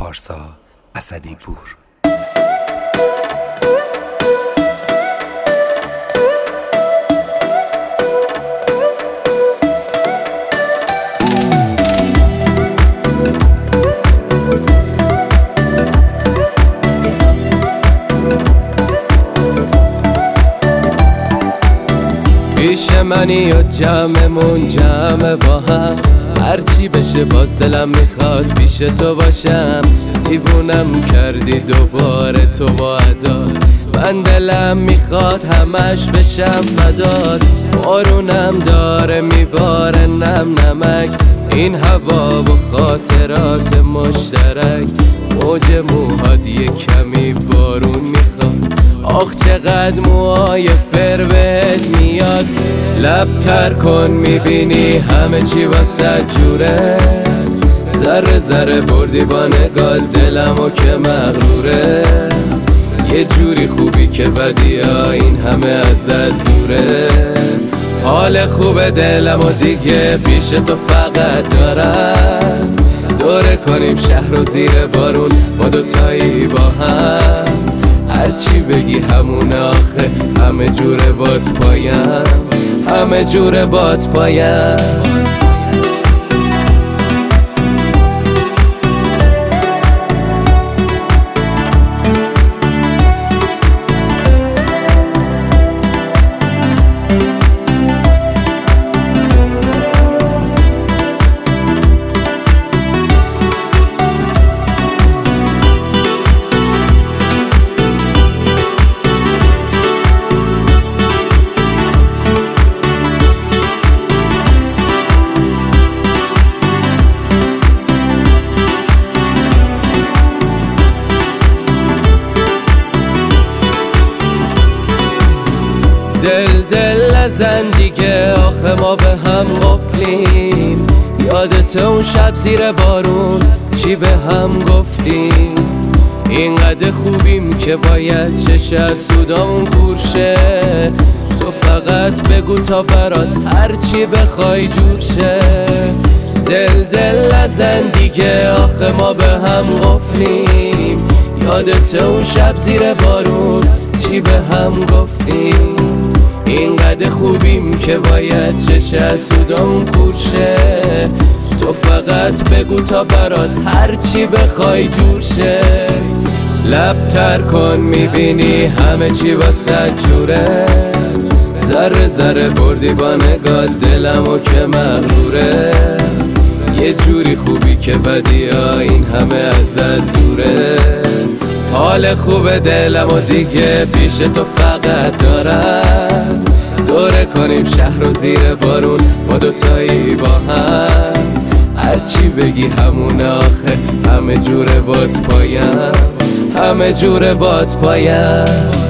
پارسا اسدی پور. پیش منی و جمعمون جمع با هم، هرچی بشه باز دلم میخواد پیش تو باشم. دیوونم کردی دوباره تو با ادا، من دلم میخواد همش بشم فدات. بارونم داره میباره نم نمک، این هوا و خاطرات مشترک. موج موهات یه کمی بارون میخواد، آخ چقدر موهای فر بهت میاد. لب تر کن میبینی همه چی واسه جوره، ذره ذره بردی با نگاه دلمو که مغروره. یه جوری خوبی که بدی ها این همه ازت دوره. حال خوب دلمو دیگه پیش تو فقط دارم، دوره کنیم شهر و زیر بارون ما دوتایی با هم. هرچی بگی همونه آخه همه جوره بات پایم، همه جوره بات پایم. دل نزن دیگه آخه ما به هم قفلیم. یادت اون شب زیر بارون چی به هم گفتیم؟ اینقدر خوبیم که باید چش از سودامون کورشه. تو فقط بگو تا برات هرچی بخوای جور شه. دل نزن دیگه آخه ما به هم قفلیم. یادت اون شب زیر بارون چی به هم گفتیم؟ اینقدر خوبیم که باید چش از سودامون کورشه. تو فقط بگو تا برات هرچی بخوای جور شه. لب تر کن میبینی همه چی واسه جوره، ذره ذره بردی با نگاه دلمو که مغروره. یه جوری خوبی که بدی ها این همه ازت دوره. حال خوب دلمو دیگه پیش تو فقط دارم، دوره کنیم شهر و زیر بارون ما دوتایی با هم. هرچی بگی همونه آخه همه جوره بات پایم، همه جوره بات پایم.